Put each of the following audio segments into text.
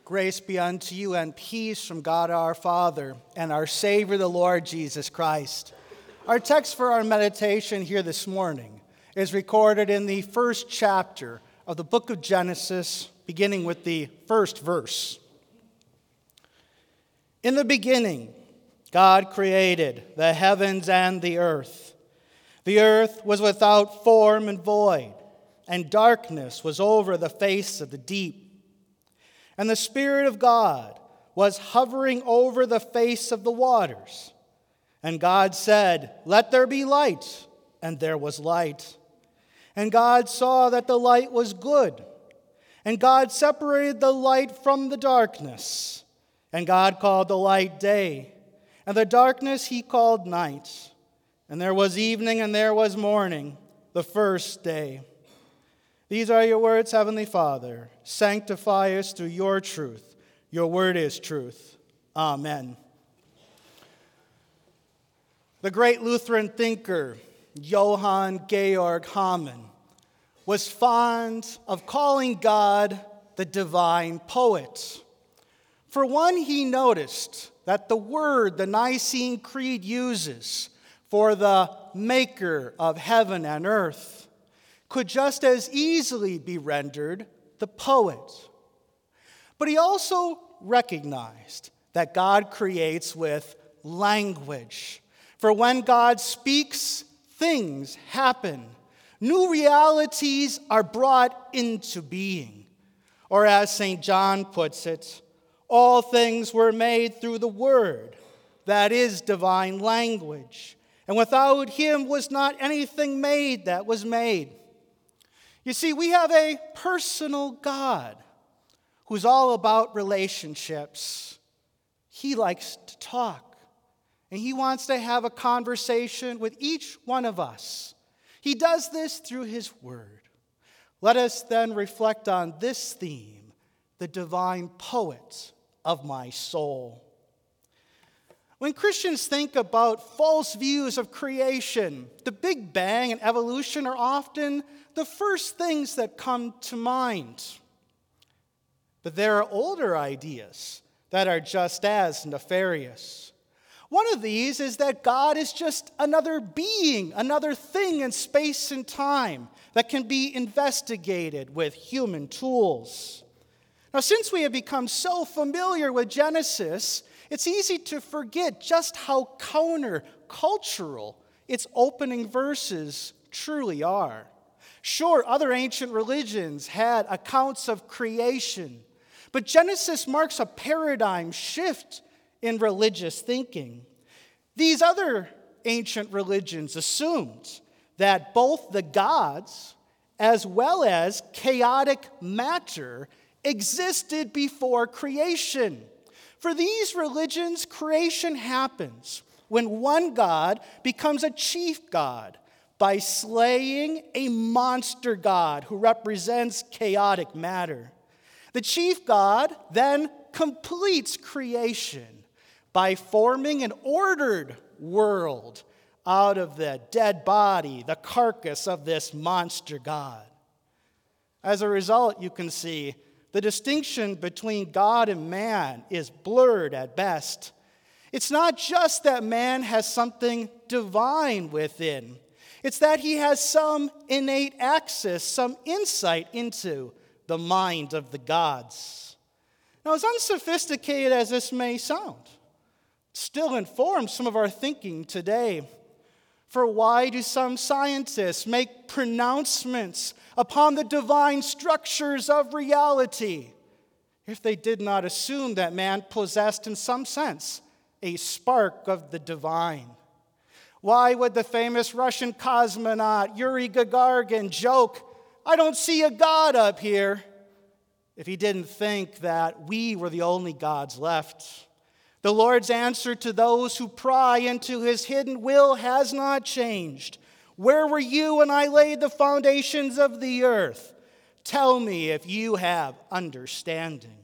Grace be unto you and peace from God our Father and our Savior, the Lord Jesus Christ. Our text for our meditation here this morning is recorded in the first chapter of the book of Genesis, beginning with the first verse. In the beginning, God created the heavens and the earth. The earth was without form and void, and darkness was over the face of the deep. And the Spirit of God was hovering over the face of the waters. And God said, "Let there be light," and there was light. And God saw that the light was good. And God separated the light from the darkness. And God called the light day, and the darkness he called night. And there was evening and there was morning, the first day. These are your words, Heavenly Father. Sanctify us through your truth. Your word is truth. Amen. The great Lutheran thinker, Johann Georg Hamann, was fond of calling God the divine poet. For one, he noticed that the word the Nicene Creed uses for the maker of heaven and earth could just as easily be rendered the poet. But he also recognized that God creates with language. For when God speaks, things happen. New realities are brought into being. Or as St. John puts it, all things were made through the Word, that is divine language. And without him was not anything made that was made. You see, we have a personal God who's all about relationships. He likes to talk, and he wants to have a conversation with each one of us. He does this through his word. Let us then reflect on this theme, the divine poet of my soul. When Christians think about false views of creation, the Big Bang and evolution are often the first things that come to mind. But there are older ideas that are just as nefarious. One of these is that God is just another being, another thing in space and time that can be investigated with human tools. Now, since we have become so familiar with Genesis, it's easy to forget just how countercultural its opening verses truly are. Sure, other ancient religions had accounts of creation, but Genesis marks a paradigm shift in religious thinking. These other ancient religions assumed that both the gods as well as chaotic matter existed before creation. For these religions, creation happens when one god becomes a chief god by slaying a monster god who represents chaotic matter. The chief god then completes creation by forming an ordered world out of the dead body, the carcass of this monster god. As a result, you can see the distinction between God and man is blurred at best. It's not just that man has something divine within. It's that he has some innate access, some insight into the mind of the gods. Now, as unsophisticated as this may sound, still informs some of our thinking today. For why do some scientists make pronouncements upon the divine structures of reality if they did not assume that man possessed, in some sense, a spark of the divine? Why would the famous Russian cosmonaut Yuri Gagarin joke, "I don't see a God up here," if he didn't think that we were the only gods left? The Lord's answer to those who pry into his hidden will has not changed. Where were you when I laid the foundations of the earth? Tell me if you have understanding.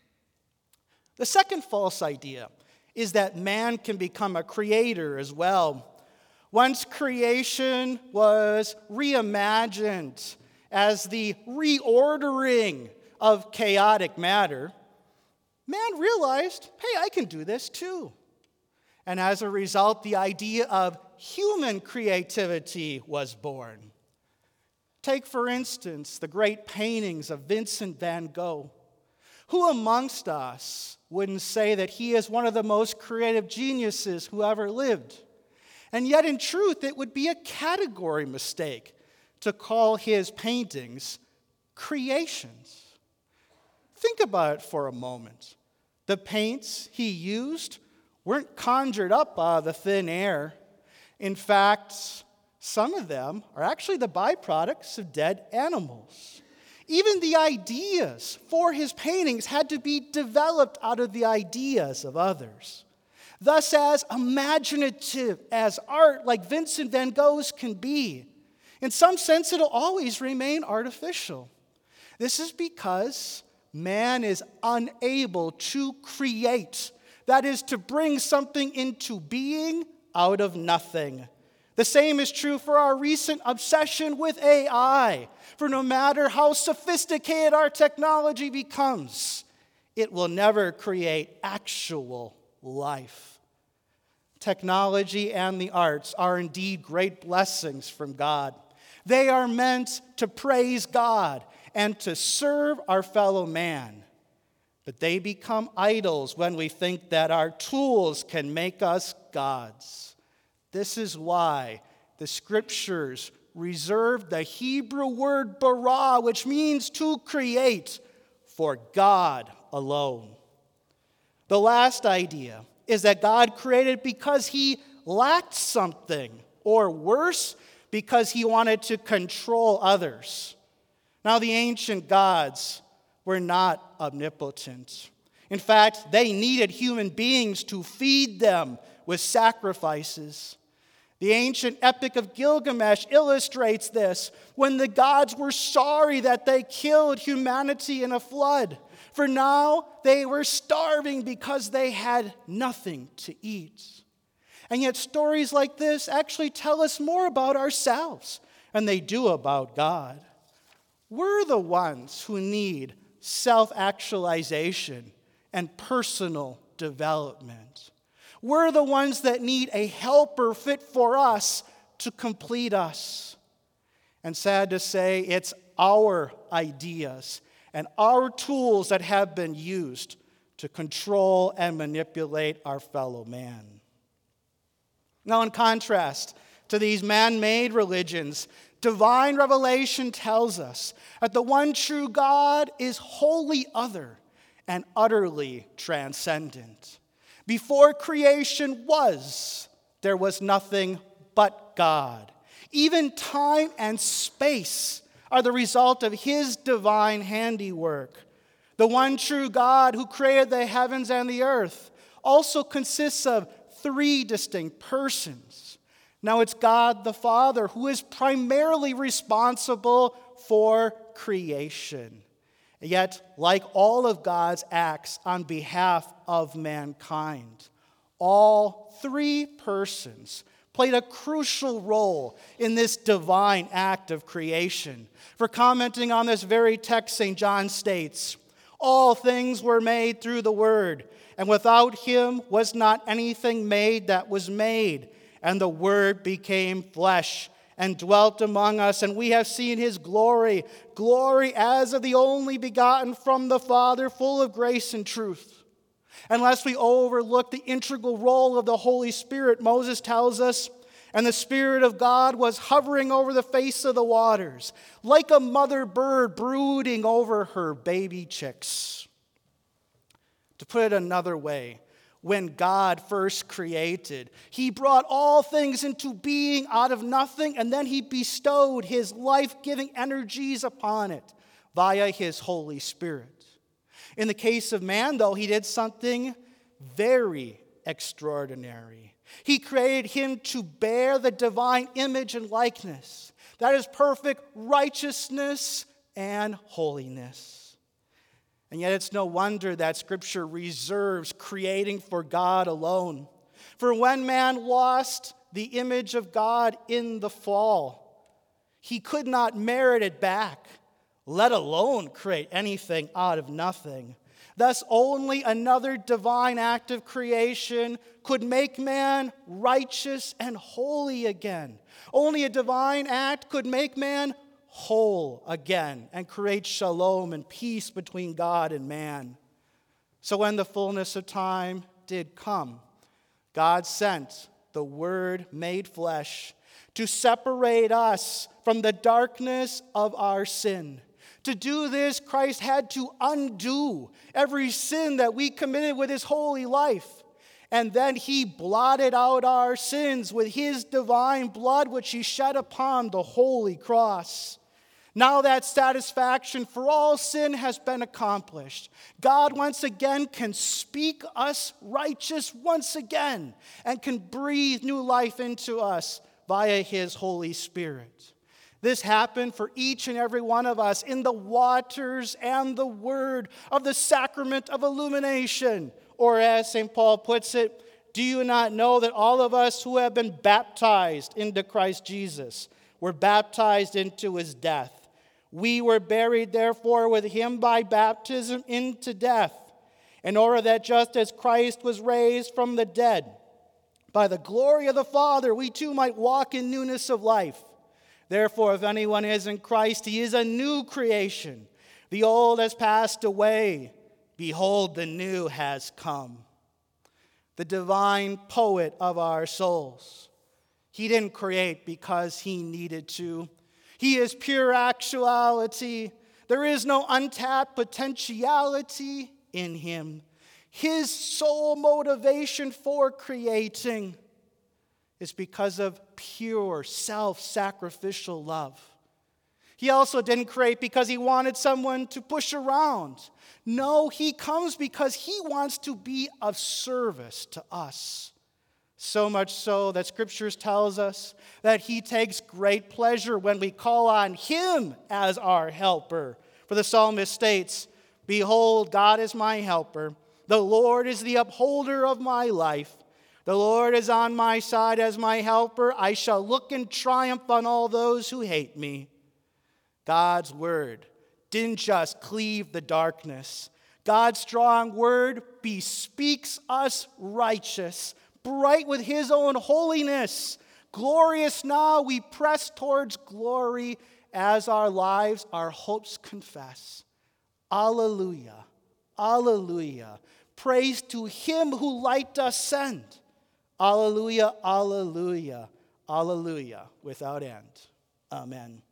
The second false idea is that man can become a creator as well. Once creation was reimagined as the reordering of chaotic matter, man realized, hey, I can do this too. And as a result, the idea of human creativity was born. Take, for instance, the great paintings of Vincent van Gogh. Who amongst us wouldn't say that he is one of the most creative geniuses who ever lived? And yet, in truth, it would be a category mistake to call his paintings creations. Think about it for a moment. The paints he used weren't conjured up out of the thin air. In fact, some of them are actually the byproducts of dead animals. Even the ideas for his paintings had to be developed out of the ideas of others. Thus, as imaginative as art like Vincent van Gogh's can be, in some sense it'll always remain artificial. This is because man is unable to create, that is, to bring something into being out of nothing. The same is true for our recent obsession with AI. For no matter how sophisticated our technology becomes, it will never create actual life. Technology and the arts are indeed great blessings from God. They are meant to praise God and to serve our fellow man. But they become idols when we think that our tools can make us gods. This is why the scriptures reserve the Hebrew word bara, which means to create, for God alone. The last idea is that God created because he lacked something, or worse, because he wanted to control others. Now, the ancient gods were not omnipotent. In fact, they needed human beings to feed them with sacrifices. The ancient epic of Gilgamesh illustrates this when the gods were sorry that they killed humanity in a flood. For now, they were starving because they had nothing to eat. And yet stories like this actually tell us more about ourselves than they do about God. We're the ones who need self-actualization and personal development. We're the ones that need a helper fit for us to complete us. And sad to say, it's our ideas and our tools that have been used to control and manipulate our fellow man. Now, in contrast to these man-made religions, divine revelation tells us that the one true God is wholly other and utterly transcendent. Before creation was, there was nothing but God. Even time and space are the result of his divine handiwork. The one true God who created the heavens and the earth also consists of three distinct persons. Now, it's God the Father who is primarily responsible for creation. Yet, like all of God's acts on behalf of mankind, all three persons played a crucial role in this divine act of creation. For commenting on this very text, St. John states, "All things were made through the Word, and without him was not anything made that was made. And the Word became flesh and dwelt among us, and we have seen his glory, glory as of the only begotten from the Father, full of grace and truth." Unless we overlook the integral role of the Holy Spirit, Moses tells us, "And the Spirit of God was hovering over the face of the waters, like a mother bird brooding over her baby chicks." To put it another way, when God first created, he brought all things into being out of nothing, and then he bestowed his life-giving energies upon it via his Holy Spirit. In the case of man, though, he did something very extraordinary. He created him to bear the divine image and likeness. That is perfect righteousness and holiness. And yet it's no wonder that Scripture reserves creating for God alone. For when man lost the image of God in the fall, he could not merit it back, let alone create anything out of nothing. Thus, only another divine act of creation could make man righteous and holy again. Only a divine act could make man whole again and create shalom and peace between God and man. So when the fullness of time did come, God sent the Word made flesh to separate us from the darkness of our sin. To do this, Christ had to undo every sin that we committed with his holy life. And then he blotted out our sins with his divine blood, which he shed upon the holy cross. Now that satisfaction for all sin has been accomplished, God once again can speak us righteous once again and can breathe new life into us via his Holy Spirit. This happened for each and every one of us in the waters and the word of the sacrament of illumination. Or as St. Paul puts it, do you not know that all of us who have been baptized into Christ Jesus were baptized into his death? We were buried, therefore, with him by baptism into death, in order that just as Christ was raised from the dead, by the glory of the Father, we too might walk in newness of life. Therefore, if anyone is in Christ, he is a new creation. The old has passed away. Behold, the new has come. The divine poet of our souls. He didn't create because he needed to. He is pure actuality. There is no untapped potentiality in him. His sole motivation for creating is because of pure self-sacrificial love. He also didn't create because he wanted someone to push around. No, he comes because he wants to be of service to us. So much so that Scriptures tells us that he takes great pleasure when we call on him as our helper. For the psalmist states, behold, God is my helper. The Lord is the upholder of my life. The Lord is on my side as my helper. I shall look in triumph on all those who hate me. God's word didn't just cleave the darkness. God's strong word bespeaks us righteous, bright with his own holiness. Glorious now, we press towards glory as our lives, our hopes confess. Alleluia, alleluia. Praise to him who light doth send. Alleluia, alleluia, alleluia, without end. Amen.